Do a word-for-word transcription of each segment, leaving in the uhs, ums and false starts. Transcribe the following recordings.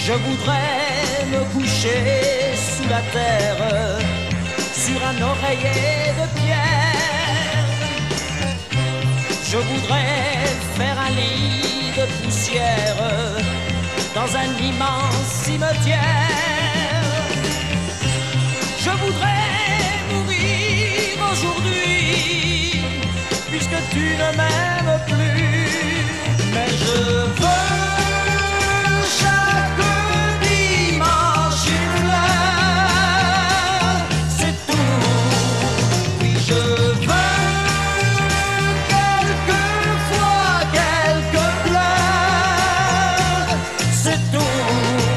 Je voudrais me coucher sous la terre, sur un oreiller de pierre. Je voudrais faire un lit de poussière dans un immense cimetière. Je voudrais mourir aujourd'hui, puisque tu ne m'aimes plus. Mais je veux chaque dimanche une fleur, c'est tout. Oui, je veux quelquefois quelques pleurs, c'est tout.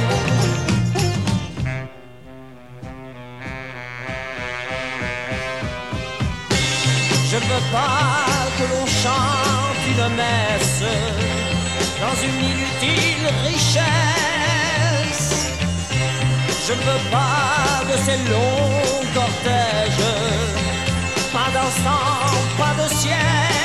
Je ne veux pas que l'on chante une messe dans une inutile richesse. Je ne veux pas de ces longs cortèges, pas d'encens, pas de ciel.